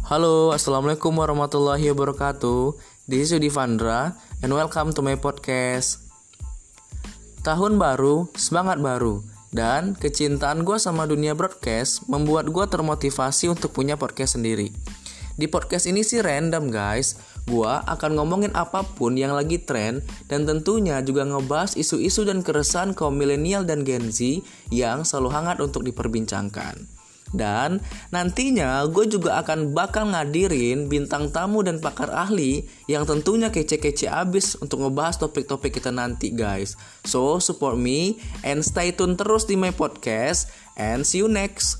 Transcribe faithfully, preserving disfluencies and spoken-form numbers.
Halo, Assalamualaikum warahmatullahi wabarakatuh. This is Yudi Vandra and welcome to my podcast. Tahun baru, semangat baru. Dan kecintaan gue sama dunia broadcast membuat gue termotivasi untuk punya podcast sendiri. Di podcast ini sih random guys. Gue akan ngomongin apapun yang lagi tren dan tentunya juga ngebahas isu-isu dan keresahan kaum milenial dan Gen Z yang selalu hangat untuk diperbincangkan. Dan nantinya gue juga akan bakal ngadirin bintang tamu dan pakar ahli yang tentunya kece-kece abis untuk ngebahas topik-topik kita nanti guys. So support me and stay tune terus di my podcast and see you next.